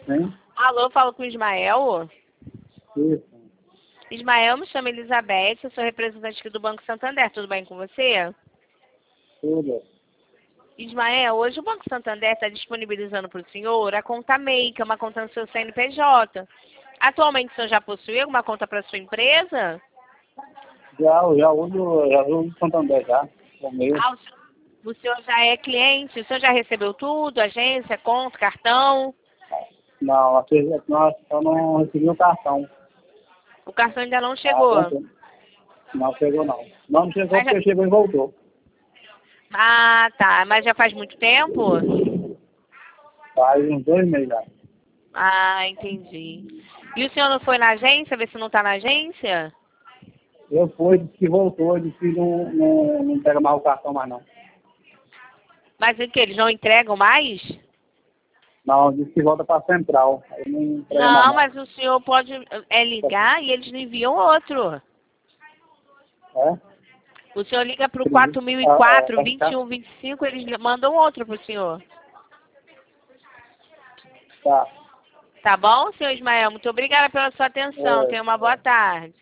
Sim? Alô, falo com o Ismael. Isso. Ismael, me chamo Elizabeth, eu sou representante aqui do Banco Santander. Tudo bem com você? Tudo. Ismael, hoje o Banco Santander está disponibilizando para o senhor a conta MEI, que é uma conta no seu CNPJ. Atualmente o senhor já possui alguma conta para sua empresa? Já uso o Santander já. O meu. Ah, o senhor já é cliente? O senhor já recebeu tudo? Agência, conta, cartão? Não, nós só não recebi o cartão. O cartão ainda não Ah, chegou. não chegou não. Não chegou Mas já... porque chegou e voltou. Ah, tá. Mas já faz muito tempo? Faz uns 2 meses já. Ah, entendi. E o senhor não foi na agência, ver se não está na agência? Eu fui, disse que voltou, disse que não pega mais o cartão mais não. Mas o que, eles não entregam mais? Não, disse que volta para a central. Aí não entrega mais Não, não. mas o senhor pode ligar e eles não enviam outro. É? O senhor liga para o Ah, 4004 2125, eles mandam outro para o senhor. tá. Tá bom, senhor Ismael? Muito obrigada pela sua atenção. É. Tenha uma boa tarde.